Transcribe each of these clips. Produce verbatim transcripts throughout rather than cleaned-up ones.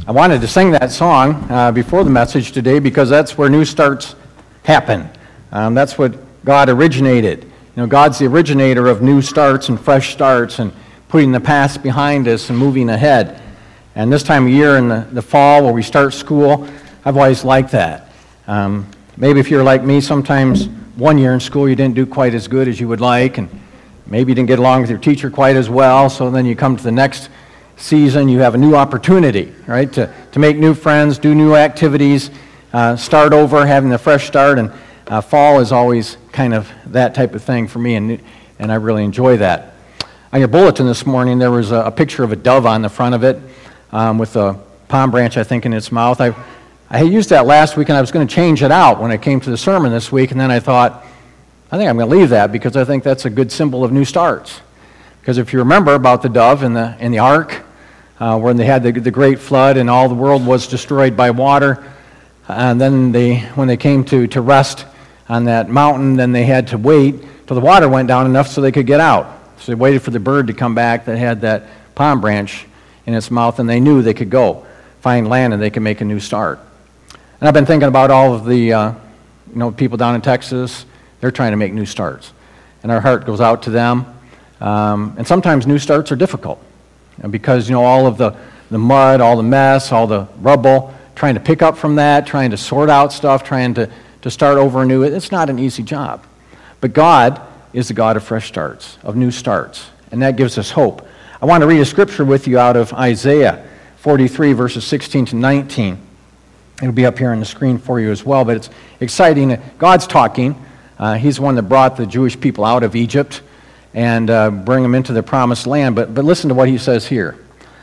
I wanted to sing that song uh, before the message today because that's where new starts happen. Um, that's what God originated. You know, God's the originator of new starts and fresh starts and putting the past behind us and moving ahead. And this time of year in the, the fall where we start school, I've always liked that. Um, maybe if you're like me, sometimes one year in school you didn't do quite as good as you would like, and maybe you didn't get along with your teacher quite as well, so then you come to the next season, you have a new opportunity, right, to, to make new friends, do new activities, uh, start over, having a fresh start, and uh, fall is always kind of that type of thing for me, and and I really enjoy that. On your bulletin this morning, there was a, a picture of a dove on the front of it um, with a palm branch, I think, in its mouth. I, I used that last week, and I was going to change it out when I came to the sermon this week, and then I thought, I think I'm going to leave that because I think that's a good symbol of new starts. Because if you remember about the dove in the in the ark, uh, when they had the, the great flood and all the world was destroyed by water, and then they when they came to, to rest on that mountain, then they had to wait till the water went down enough so they could get out. So they waited for the bird to come back that had that palm branch in its mouth, and they knew they could go find land and they could make a new start. And I've been thinking about all of the uh, you know people down in Texas. They're trying to make new starts, and our heart goes out to them. Um, and sometimes new starts are difficult, and because you know all of the, the mud, all the mess, all the rubble, trying to pick up from that, trying to sort out stuff, trying to, to start over anew, it's not an easy job. But God is the God of fresh starts, of new starts, and that gives us hope. I want to read a scripture with you out of Isaiah forty-three, verses sixteen to nineteen. It'll be up here on the screen for you as well, but it's exciting. God's talking. Uh, he's the one that brought the Jewish people out of Egypt and uh, bring them into the promised land. But, but listen to what he says here.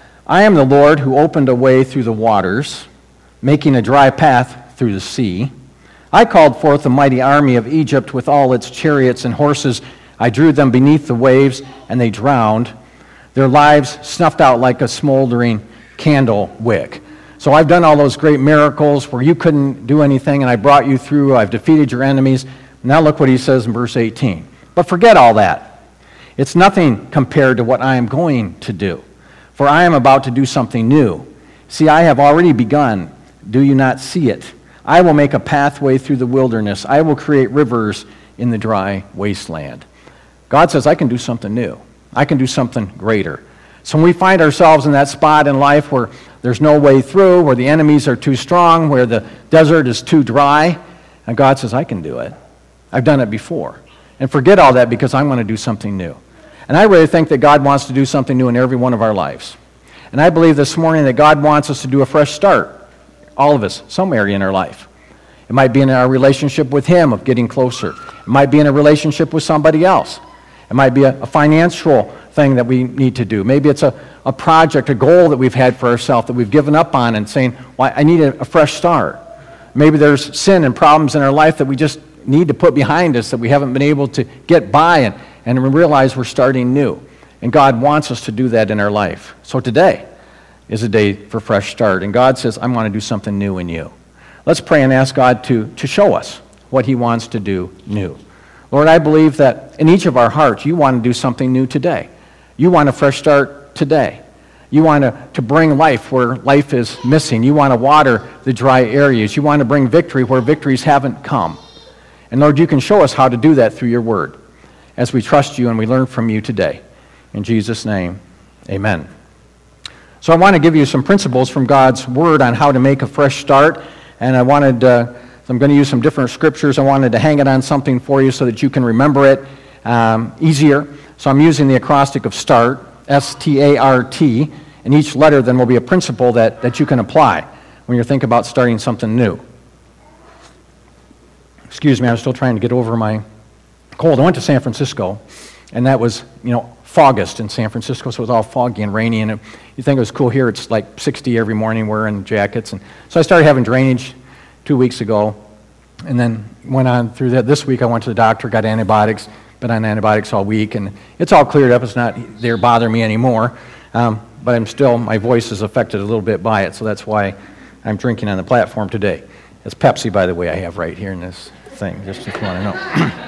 I am the Lord who opened a way through the waters, making a dry path through the sea. I called forth a mighty army of Egypt with all its chariots and horses. I drew them beneath the waves, and they drowned. Their lives snuffed out like a smoldering candle wick. So I've done all those great miracles where you couldn't do anything, and I brought you through. I've defeated your enemies. Now look what he says in verse eighteen. But forget all that. It's nothing compared to what I am going to do, for I am about to do something new. See, I have already begun. Do you not see it? I will make a pathway through the wilderness. I will create rivers in the dry wasteland. God says, I can do something new. I can do something greater. So when we find ourselves in that spot in life where there's no way through, where the enemies are too strong, where the desert is too dry, and God says, I can do it. I've done it before. And forget all that because I'm going to do something new. And I really think that God wants to do something new in every one of our lives. And I believe this morning that God wants us to do a fresh start, all of us, some area in our life. It might be in our relationship with Him, of getting closer. It might be in a relationship with somebody else. It might be a, a financial thing that we need to do. Maybe it's a, a project, a goal that we've had for ourselves that we've given up on and saying, well, I need a, a fresh start. Maybe there's sin and problems in our life that we just need to put behind us that we haven't been able to get by and, and realize we're starting new. And God wants us to do that in our life. So today is a day for fresh start. And God says, I want to do something new in you. Let's pray and ask God to, to show us what He wants to do new. Lord, I believe that in each of our hearts, you want to do something new today. You want a fresh start today. You want to, to bring life where life is missing. You want to water the dry areas. You want to bring victory where victories haven't come. And Lord, you can show us how to do that through your word as we trust you and we learn from you today. In Jesus' name, amen. So I want to give you some principles from God's word on how to make a fresh start. And I wanted, uh, I'm going to use some different scriptures. I wanted to hang it on something for you so that you can remember it um, easier. So I'm using the acrostic of START, S T A R T, and each letter then will be a principle that, that you can apply when you're thinking about starting something new. Excuse me, I'm still trying to get over my cold. I went to San Francisco, and that was, you know, Fogust in San Francisco, so it was all foggy and rainy, and it, you think it was cool here, it's like sixty every morning, wearing jackets. And so I started having drainage two weeks ago, and then went on through that. This week I went to the doctor, got antibiotics, been on antibiotics all week, and it's all cleared up. It's not there bothering me anymore, um, but I'm still, my voice is affected a little bit by it, so that's why I'm drinking on the platform today. It's Pepsi, by the way, I have right here in this thing, just if you want to know.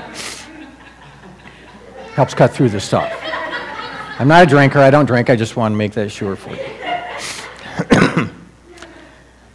Helps cut through this stuff. I'm not a drinker, I don't drink, I just want to make that sure for you.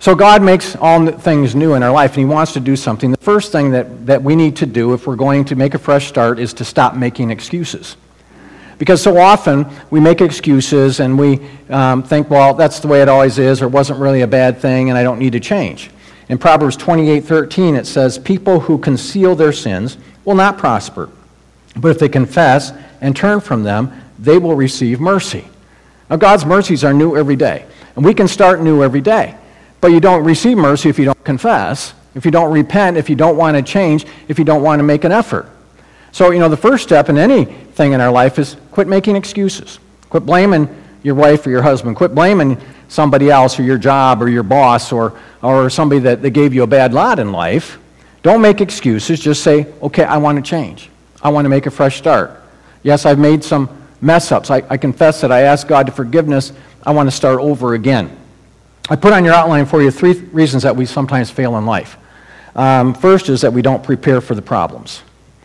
So God makes all things new in our life, and he wants to do something. The first thing that, that we need to do if we're going to make a fresh start is to stop making excuses. Because so often we make excuses and we um, think, well, that's the way it always is, or it wasn't really a bad thing, and I don't need to change. In Proverbs twenty-eight thirteen, it says, people who conceal their sins will not prosper, but if they confess and turn from them, they will receive mercy. Now, God's mercies are new every day, and we can start new every day. But you don't receive mercy if you don't confess, if you don't repent, if you don't want to change, if you don't want to make an effort. So, you know, the first step in anything in our life is quit making excuses. Quit blaming your wife or your husband. Quit blaming somebody else or your job or your boss or, or somebody that, that gave you a bad lot in life. Don't make excuses. Just say, okay, I want to change. I want to make a fresh start. Yes, I've made some mess-ups. I, I confess that I ask God to forgiveness. I want to start over again. I put on your outline for you three reasons that we sometimes fail in life. Um, first is that we don't prepare for the problems.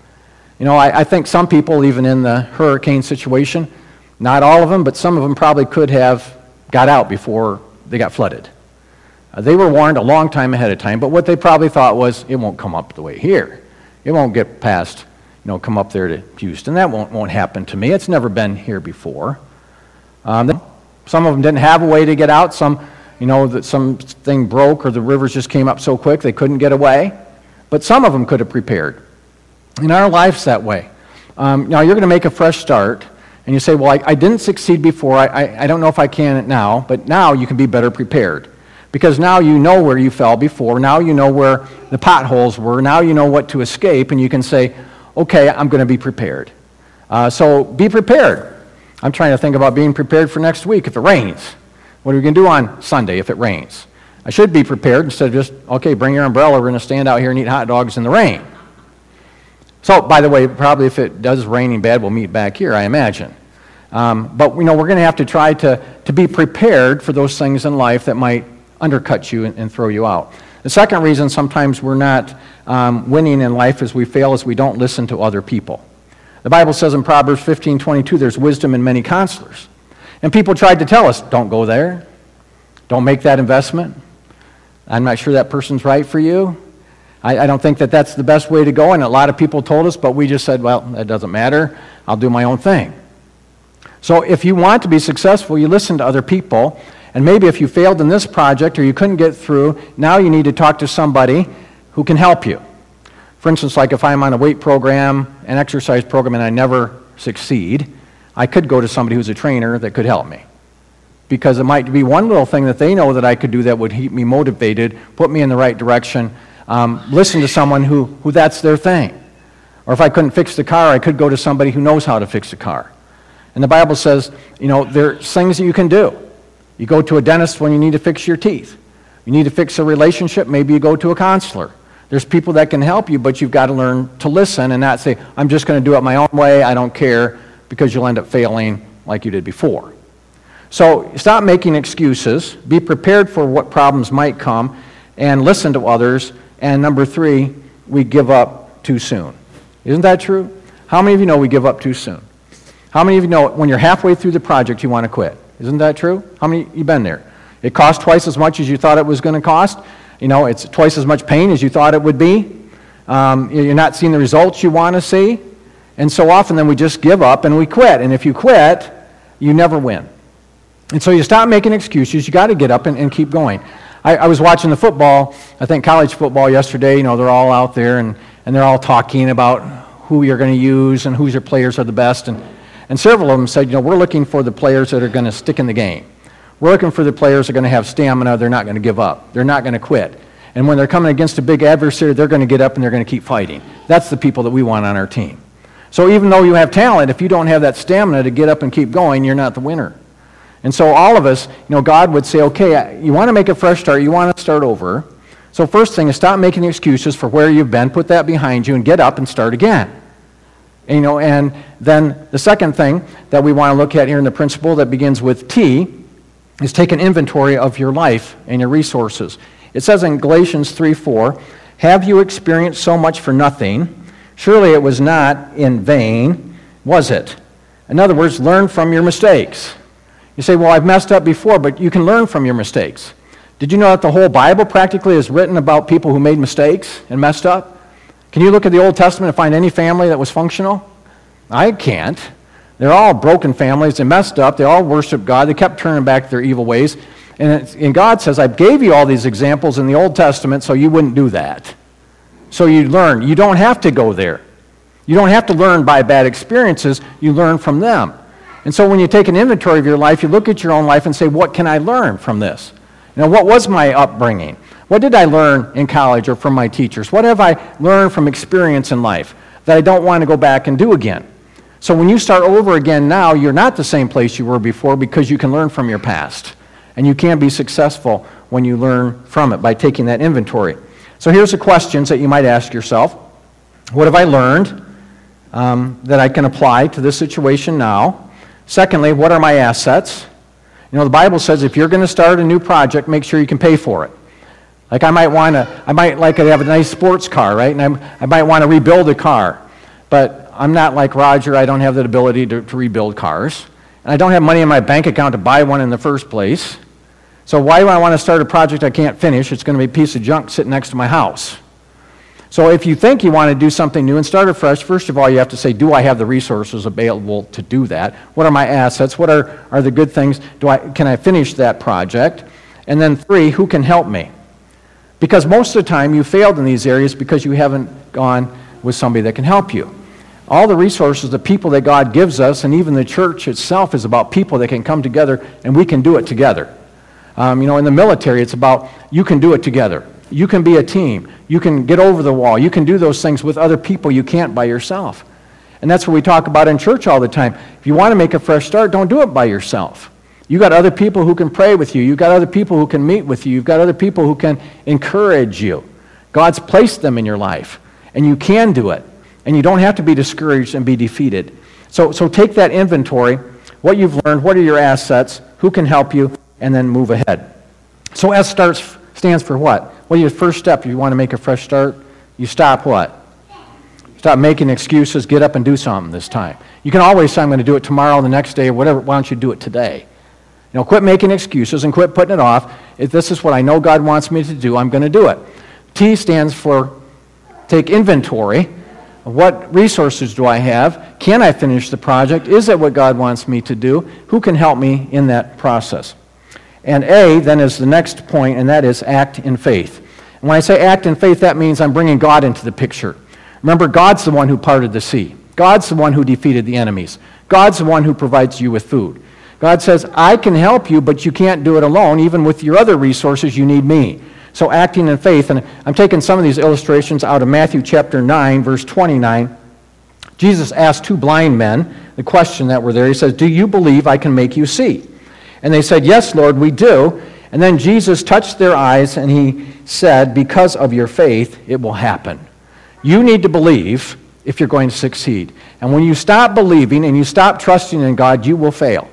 You know, I, I think some people, even in the hurricane situation, not all of them, but some of them probably could have got out before they got flooded. Uh, they were warned a long time ahead of time, but what they probably thought was, it won't come up the way here. It won't get past, you know, come up there to Houston. That won't, won't happen to me. It's never been here before. Um, some of them didn't have a way to get out. Some... You know, that something broke or the rivers just came up so quick they couldn't get away. But some of them could have prepared. In our lives that way. Um, now, you're going to make a fresh start, and you say, well, I, I didn't succeed before. I, I, I don't know if I can now, but now you can be better prepared. Because now you know where you fell before. Now you know where the potholes were. Now you know what to escape, and you can say, okay, I'm going to be prepared. Uh, so be prepared. I'm trying to think about being prepared for next week if it rains. What are we going to do on Sunday if it rains? I should be prepared instead of just, okay, bring your umbrella. We're going to stand out here and eat hot dogs in the rain. So, by the way, probably if it does raining bad, we'll meet back here, I imagine. Um, but, you know, we're going to have to try to, to be prepared for those things in life that might undercut you and, and throw you out. The second reason sometimes we're not um, winning in life as we fail is we don't listen to other people. The Bible says in Proverbs fifteen twenty-two, there's wisdom in many counselors. And people tried to tell us, don't go there. Don't make that investment. I'm not sure that person's right for you. I, I don't think that that's the best way to go. And a lot of people told us, but we just said, well, that doesn't matter. I'll do my own thing. So if you want to be successful, you listen to other people. And maybe if you failed in this project or you couldn't get through, now you need to talk to somebody who can help you. For instance, like if I'm on a weight program, an exercise program, and I never succeed, I could go to somebody who's a trainer that could help me. Because it might be one little thing that they know that I could do that would keep me motivated, put me in the right direction, um, listen to someone who, who that's their thing. Or if I couldn't fix the car, I could go to somebody who knows how to fix the car. And the Bible says, you know, there's things that you can do. You go to a dentist when you need to fix your teeth. You need to fix a relationship, maybe you go to a counselor. There's people that can help you, but you've got to learn to listen and not say, I'm just going to do it my own way, I don't care, because you'll end up failing like you did before. So stop making excuses, be prepared for what problems might come, and listen to others. And number three, we give up too soon. Isn't that true? How many of you know we give up too soon? How many of you know when you're halfway through the project you want to quit? Isn't that true? How many of you been there? It cost twice as much as you thought it was going to cost. You know, it's twice as much pain as you thought it would be. Um, you're not seeing the results you want to see. And so often then we just give up and we quit. And if you quit, you never win. And so you stop making excuses. You got to get up and, and keep going. I, I was watching the football, I think college football yesterday. You know, they're all out there and, and they're all talking about who you're going to use and whose your players are the best. And, and several of them said, you know, we're looking for the players that are going to stick in the game. We're looking for the players that are going to have stamina. They're not going to give up. They're not going to quit. And when they're coming against a big adversary, they're going to get up and they're going to keep fighting. That's the people that we want on our team. So even though you have talent, if you don't have that stamina to get up and keep going, you're not the winner. And so all of us, you know, God would say, okay, you want to make a fresh start, you want to start over. So first thing is stop making excuses for where you've been, put that behind you, and get up and start again. And, you know, and then the second thing that we want to look at here in the principle that begins with T is take an inventory of your life and your resources. It says in Galatians three four, have you experienced so much for nothing? Surely it was not in vain, was it? In other words, learn from your mistakes. You say, well, I've messed up before, but you can learn from your mistakes. Did you know that the whole Bible practically is written about people who made mistakes and messed up? Can you look at the Old Testament and find any family that was functional? I can't. They're all broken families. They messed up. They all worshiped God. They kept turning back to their evil ways. And, it's, and God says, I gave you all these examples in the Old Testament so you wouldn't do that. So you learn. You don't have to go there. You don't have to learn by bad experiences. You learn from them. And so when you take an inventory of your life, you look at your own life and say, what can I learn from this? You know, what was my upbringing? What did I learn in college or from my teachers? What have I learned from experience in life that I don't want to go back and do again? So when you start over again now, you're not the same place you were before because you can learn from your past. And you can be successful when you learn from it by taking that inventory. So here's the questions that you might ask yourself. What have I learned um, that I can apply to this situation now? Secondly, what are my assets? You know, the Bible says if you're going to start a new project, make sure you can pay for it. Like I might want to, I might like to have a nice sports car, right? And I'm, I might want to rebuild a car. But I'm not like Roger. I don't have the ability to, to rebuild cars. And I don't have money in my bank account to buy one in the first place. So why do I want to start a project I can't finish? It's going to be a piece of junk sitting next to my house. So if you think you want to do something new and start afresh, first of all, you have to say, do I have the resources available to do that? What are my assets? What are, are the good things? Do I, can I finish that project? And then three, who can help me? Because most of the time you failed in these areas because you haven't gone with somebody that can help you. All the resources, the people that God gives us, and even the church itself is about people that can come together and we can do it together. Um, you know, in the military, it's about you can do it together. You can be a team. You can get over the wall. You can do those things with other people you can't by yourself. And that's what we talk about in church all the time. If you want to make a fresh start, don't do it by yourself. You got other people who can pray with you. You've got other people who can meet with you. You've got other people who can encourage you. God's placed them in your life, and you can do it. And you don't have to be discouraged and be defeated. So, so take that inventory, what you've learned, what are your assets, who can help you, and then move ahead. So S starts, stands for what? What is your first step? If you want to make a fresh start, you stop what? Stop making excuses, get up and do something this time. You can always say, I'm going to do it tomorrow, the next day, or whatever. Why don't you do it today? You know, quit making excuses and quit putting it off. If this is what I know God wants me to do, I'm going to do it. T stands for take inventory. What resources do I have? Can I finish the project? Is it what God wants me to do? Who can help me in that process? And A then is the next point, and that is act in faith. And when I say act in faith, that means I'm bringing God into the picture. Remember, God's the one who parted the sea. God's the one who defeated the enemies. God's the one who provides you with food. God says, I can help you, but you can't do it alone. Even with your other resources, you need me. So acting in faith, and I'm taking some of these illustrations out of Matthew chapter nine, verse twenty-nine. Jesus asked two blind men the question that were there. He says, do you believe I can make you see? And they said, yes, Lord, we do. And then Jesus touched their eyes, and he said, because of your faith, it will happen. You need to believe if you're going to succeed. And when you stop believing and you stop trusting in God, you will fail.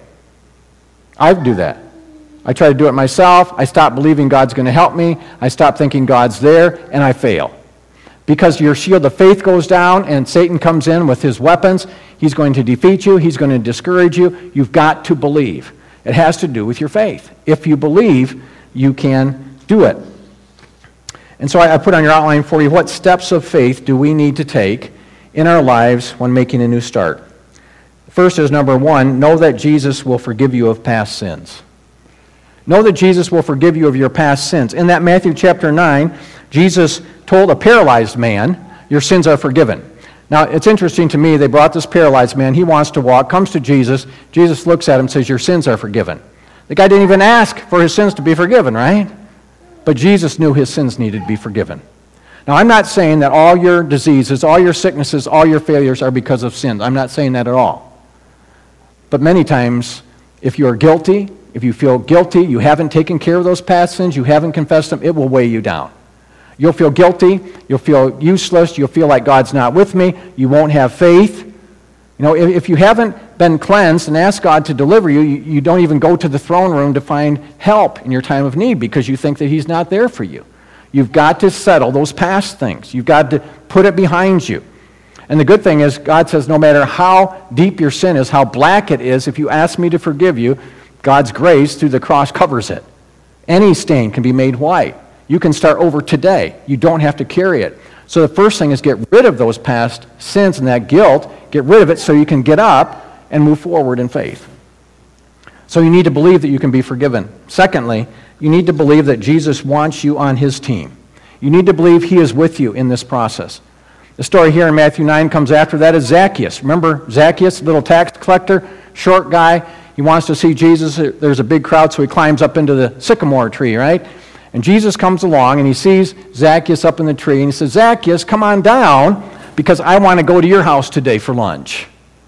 I do that. I try to do it myself. I stop believing God's going to help me. I stop thinking God's there, and I fail. Because your shield of faith goes down, and Satan comes in with his weapons. He's going to defeat you. He's going to discourage you. You've got to believe. It has to do with your faith. If you believe, you can do it. And so I put on your outline for you, what steps of faith do we need to take in our lives when making a new start? First is number one, know that Jesus will forgive you of past sins. Know that Jesus will forgive you of your past sins. In that Matthew chapter nine, Jesus told a paralyzed man, your sins are forgiven. Now, it's interesting to me, they brought this paralyzed man. He wants to walk, comes to Jesus. Jesus looks at him and says, your sins are forgiven. The guy didn't even ask for his sins to be forgiven, right? But Jesus knew his sins needed to be forgiven. Now, I'm not saying that all your diseases, all your sicknesses, all your failures are because of sins. I'm not saying that at all. But many times, if you are guilty, if you feel guilty, you haven't taken care of those past sins, you haven't confessed them, it will weigh you down. You'll feel guilty, you'll feel useless, you'll feel like God's not with me, you won't have faith. You know, if, if you haven't been cleansed and asked God to deliver you, you, you don't even go to the throne room to find help in your time of need because you think that He's not there for you. You've got to settle those past things. You've got to put it behind you. And the good thing is, God says no matter how deep your sin is, how black it is, if you ask me to forgive you, God's grace through the cross covers it. Any stain can be made white. You can start over today. You don't have to carry it. So the first thing is get rid of those past sins and that guilt. Get rid of it so you can get up and move forward in faith. So you need to believe that you can be forgiven. Secondly, you need to believe that Jesus wants you on his team. You need to believe he is with you in this process. The story here in Matthew nine comes after that is Zacchaeus. Remember Zacchaeus, little tax collector, short guy. He wants to see Jesus. There's a big crowd, so he climbs up into the sycamore tree, right? And Jesus comes along, and he sees Zacchaeus up in the tree, and he says, Zacchaeus, come on down, because I want to go to your house today for lunch.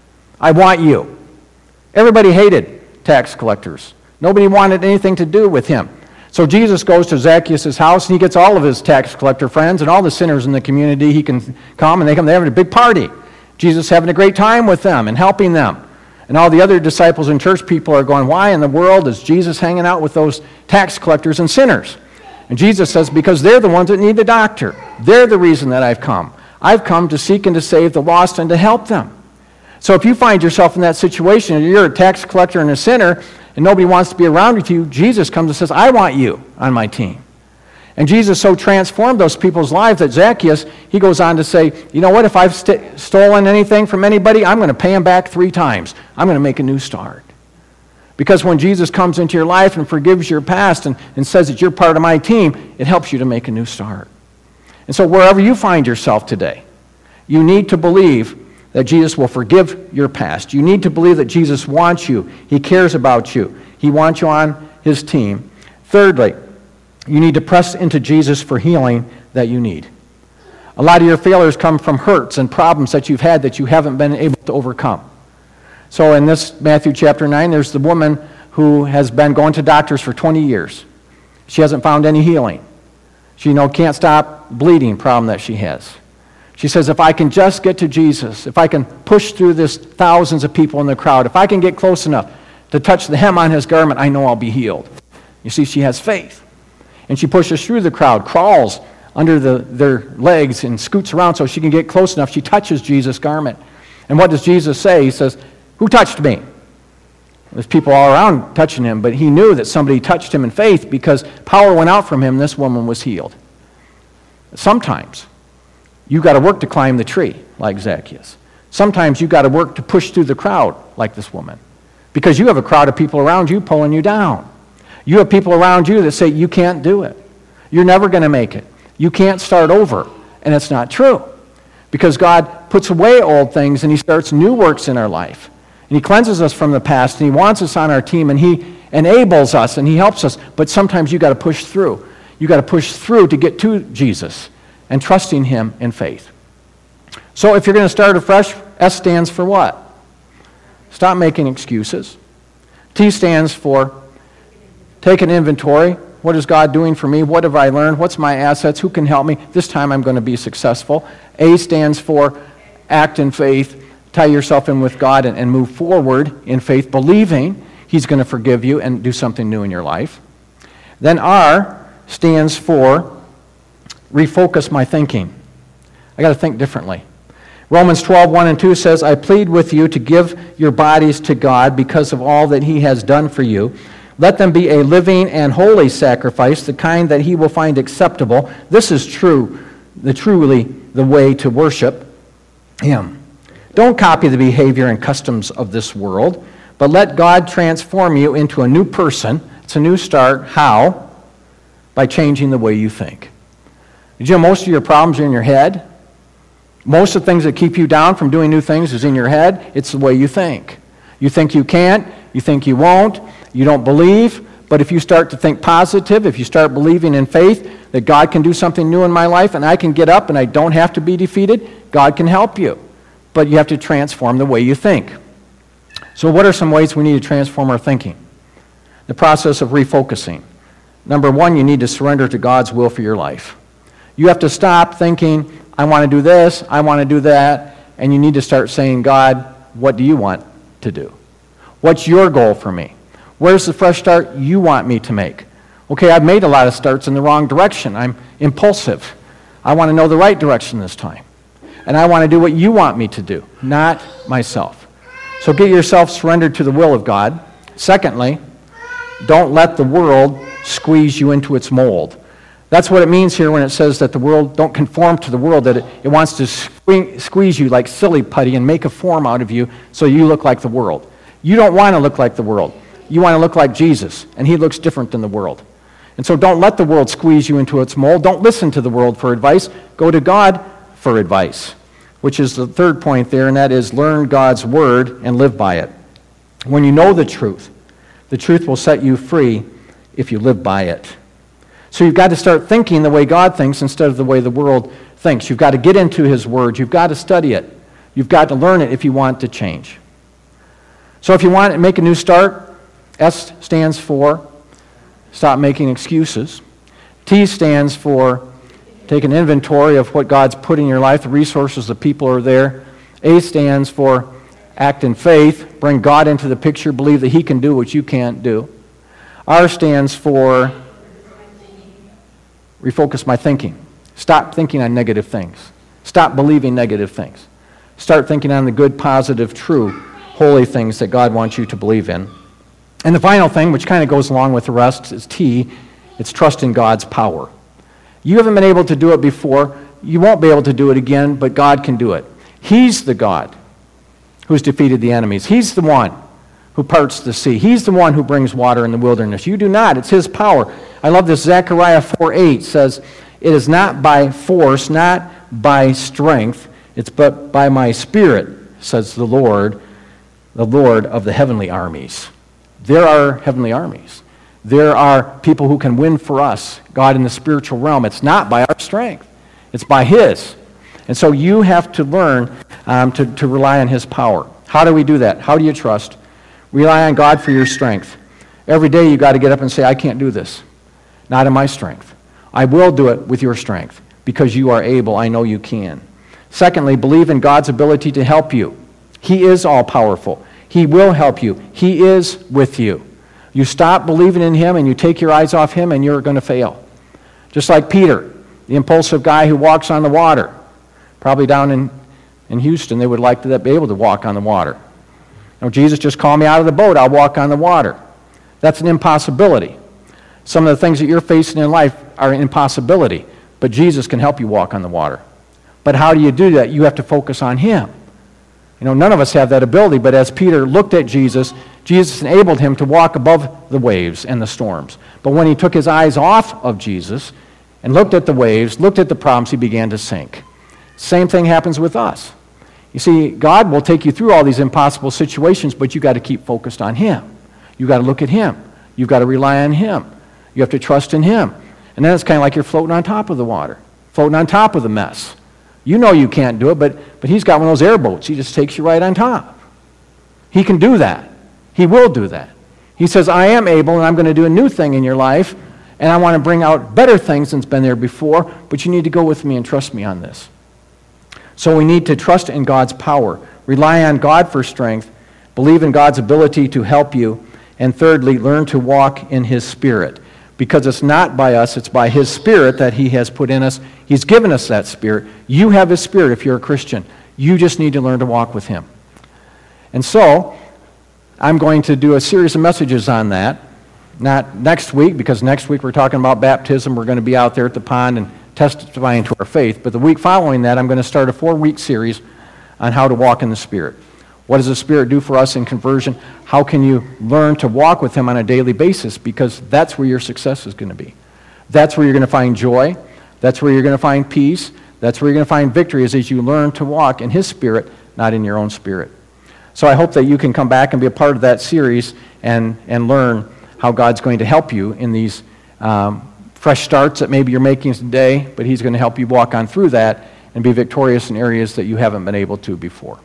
I want you. Everybody hated tax collectors. Nobody wanted anything to do with him. So Jesus goes to Zacchaeus' house, and he gets all of his tax collector friends and all the sinners in the community. He can come, and they come. They're having a big party. Jesus is having a great time with them and helping them. And all the other disciples and church people are going, why in the world is Jesus hanging out with those tax collectors and sinners? And Jesus says, because they're the ones that need the doctor. They're the reason that I've come. I've come to seek and to save the lost and to help them. So if you find yourself in that situation, and you're a tax collector and a sinner, and nobody wants to be around with you, Jesus comes and says, I want you on my team. And Jesus so transformed those people's lives that Zacchaeus, he goes on to say, you know what, if I've st- stolen anything from anybody, I'm going to pay him back three times. I'm going to make a new start. Because when Jesus comes into your life and forgives your past and, and says that you're part of my team, it helps you to make a new start. And so wherever you find yourself today, you need to believe that Jesus will forgive your past. You need to believe that Jesus wants you. He cares about you. He wants you on his team. Thirdly, you need to press into Jesus for healing that you need. A lot of your failures come from hurts and problems that you've had that you haven't been able to overcome. So in this Matthew chapter nine, there's the woman who has been going to doctors for twenty years. She hasn't found any healing. She, you know, can't stop bleeding problem that she has. She says, if I can just get to Jesus, if I can push through this thousands of people in the crowd, if I can get close enough to touch the hem on his garment, I know I'll be healed. You see, she has faith. And she pushes through the crowd, crawls under the, their legs and scoots around so she can get close enough. She touches Jesus' garment. And what does Jesus say? He says, who touched me? There's people all around touching him, but he knew that somebody touched him in faith because power went out from him. This woman was healed. Sometimes you got to work to climb the tree like Zacchaeus. Sometimes you got to work to push through the crowd like this woman because you have a crowd of people around you pulling you down. You have people around you that say you can't do it. You're never going to make it. You can't start over. And it's not true because God puts away old things and he starts new works in our life. And he cleanses us from the past, and he wants us on our team, and he enables us, and he helps us. But sometimes you got to push through. You got to push through to get to Jesus and trusting him in faith. So if you're going to start afresh, S stands for what? Stop making excuses. T stands for take an inventory. What is God doing for me? What have I learned? What's my assets? Who can help me? This time I'm going to be successful. A stands for act in faith. Tie yourself in with God and, and move forward in faith, believing he's going to forgive you and do something new in your life. Then R stands for refocus my thinking. I got to think differently. Romans twelve, one and two says, I plead with you to give your bodies to God because of all that he has done for you. Let them be a living and holy sacrifice, the kind that he will find acceptable. This is true, the truly the way to worship him. Don't copy the behavior and customs of this world, but let God transform you into a new person. It's a new start. How? By changing the way you think. Did you know most of your problems are in your head? Most of the things that keep you down from doing new things is in your head. It's the way you think. You think you can't. You think you won't. You don't believe. But if you start to think positive, if you start believing in faith that God can do something new in my life and I can get up and I don't have to be defeated, God can help you. But you have to transform the way you think. So what are some ways we need to transform our thinking? The process of refocusing. Number one, you need to surrender to God's will for your life. You have to stop thinking, I want to do this, I want to do that, and you need to start saying, God, what do you want to do? What's your goal for me? Where's the fresh start you want me to make? Okay, I've made a lot of starts in the wrong direction. I'm impulsive. I want to know the right direction this time. And I want to do what you want me to do, not myself. So get yourself surrendered to the will of God. Secondly, don't let the world squeeze you into its mold. That's what it means here when it says that the world, don't conform to the world, that it, it wants to sque- squeeze you like silly putty and make a form out of you so you look like the world. You don't want to look like the world. You want to look like Jesus, and he looks different than the world. And so don't let the world squeeze you into its mold. Don't listen to the world for advice. Go to God for advice, which is the third point there, and that is learn God's word and live by it. When you know the truth, the truth will set you free if you live by it. So you've got to start thinking the way God thinks instead of the way the world thinks. You've got to get into his word. You've got to study it. You've got to learn it if you want to change. So if you want to make a new start, S stands for stop making excuses. T stands for take an inventory of what God's put in your life, the resources, the people are there. A stands for act in faith, bring God into the picture, believe that he can do what you can't do. R stands for refocus my thinking. Stop thinking on negative things. Stop believing negative things. Start thinking on the good, positive, true, holy things that God wants you to believe in. And the final thing, which kind of goes along with the rest, is T. It's trust in God's power. You haven't been able to do it before. You won't be able to do it again, but God can do it. He's the God who's defeated the enemies. He's the one who parts the sea. He's the one who brings water in the wilderness. You do not. It's his power. I love this. Zechariah four eight says, it is not by force, not by strength, it's but by my spirit, says the Lord, the Lord of the heavenly armies. There are heavenly armies. There are people who can win for us, God in the spiritual realm. It's not by our strength. It's by his. And so you have to learn um, to, to rely on his power. How do we do that? How do you trust? Rely on God for your strength. Every day you got to get up and say, I can't do this. Not in my strength. I will do it with your strength because you are able. I know you can. Secondly, believe in God's ability to help you. He is all-powerful. He will help you. He is with you. You stop believing in him and you take your eyes off him and you're going to fail. Just like Peter, the impulsive guy who walks on the water. Probably down in, in Houston, they would like to be able to walk on the water. You know, Jesus, just call me out of the boat, I'll walk on the water. That's an impossibility. Some of the things that you're facing in life are an impossibility, but Jesus can help you walk on the water. But how do you do that? You have to focus on him. You know, none of us have that ability, but as Peter looked at Jesus, Jesus enabled him to walk above the waves and the storms. But when he took his eyes off of Jesus and looked at the waves, looked at the problems, he began to sink. Same thing happens with us. You see, God will take you through all these impossible situations, but you got to keep focused on him. You got to look at him. You've got to rely on him. You have to trust in him. And then it's kind of like you're floating on top of the water, floating on top of the mess. You know you can't do it, but, but he's got one of those airboats. He just takes you right on top. He can do that. He will do that. He says, I am able, and I'm going to do a new thing in your life, and I want to bring out better things than's been there before, but you need to go with me and trust me on this. So we need to trust in God's power, rely on God for strength, believe in God's ability to help you, and thirdly, learn to walk in his Spirit. Because it's not by us, it's by his Spirit that he has put in us. He's given us that Spirit. You have his Spirit if you're a Christian. You just need to learn to walk with him. And so, I'm going to do a series of messages on that. Not next week, because next week we're talking about baptism. We're going to be out there at the pond and testifying to our faith. But the week following that, I'm going to start a four-week series on how to walk in the Spirit. What does the Spirit do for us in conversion? How can you learn to walk with him on a daily basis? Because that's where your success is going to be. That's where you're going to find joy. That's where you're going to find peace. That's where you're going to find victory is as you learn to walk in his Spirit, not in your own spirit. So I hope that you can come back and be a part of that series and, and learn how God's going to help you in these um, fresh starts that maybe you're making today, but he's going to help you walk on through that and be victorious in areas that you haven't been able to before.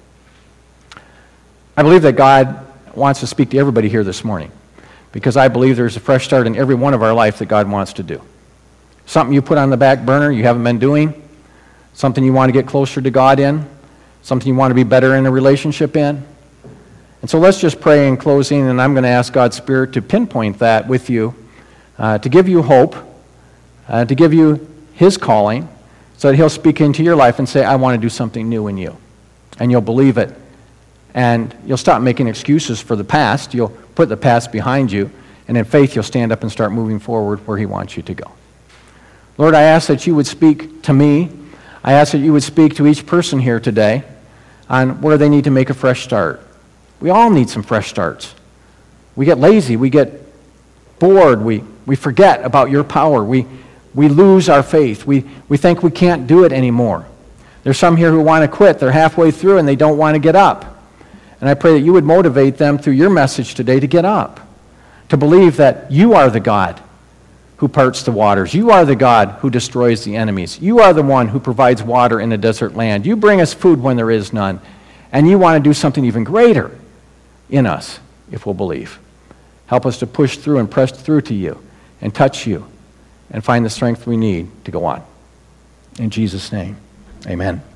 I believe that God wants to speak to everybody here this morning because I believe there's a fresh start in every one of our life that God wants to do. Something you put on the back burner you haven't been doing, something you want to get closer to God in, something you want to be better in a relationship in. And so let's just pray in closing, and I'm going to ask God's Spirit to pinpoint that with you, uh, to give you hope, uh, to give you his calling, so that he'll speak into your life and say, I want to do something new in you. And you'll believe it. And you'll stop making excuses for the past. You'll put the past behind you, And in faith, you'll stand up and start moving forward where he wants you to go. Lord, I ask that you would speak to me. I ask that you would speak to each person here today on where they need to make a fresh start. We all need some fresh starts. We get lazy. We get bored. We, we forget about your power. We, we lose our faith. We, we think we can't do it anymore. There's some here who want to quit. They're halfway through and they don't want to get up. And I pray that you would motivate them through your message today to get up, to believe that you are the God who parts the waters. You are the God who destroys the enemies. You are the one who provides water in a desert land. You bring us food when there is none. And you want to do something even greater in us if we'll believe. Help us to push through and press through to you and touch you and find the strength we need to go on. In Jesus' name, amen.